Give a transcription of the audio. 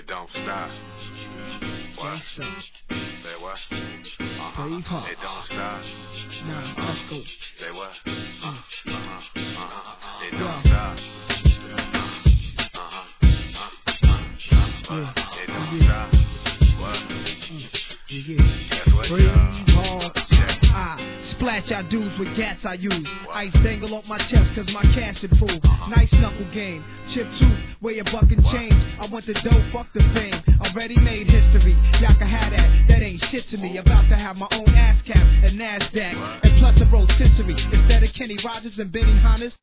It don't stop. What? Say what? It don't stop. Let's go. Say what? It don't stop. It don't stop. What? Guess what, y'all? Splash y'all dudes with gats I use. Ice dangle off my chest cause my cash improved. Nice knuckle game. Chip tooth, weigh a buck and change. I want the dough, fuck the fame. Already made history. Y'all can have that ain't shit to me. About to have my own ass cap and NASDAQ. And plus a rotisserie. Instead of Kenny Rogers and Benny Hannes.